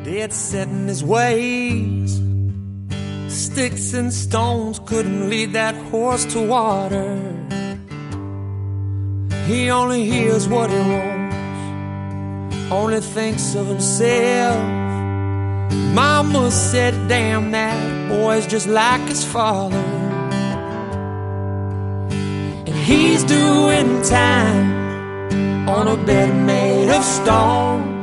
dead set in his ways. Sticks and stones couldn't lead that horse to water. He only hears what he wants, only thinks of himself. Mama said, damn, that boy's just like his father. And he's doing time on a bed made of stone.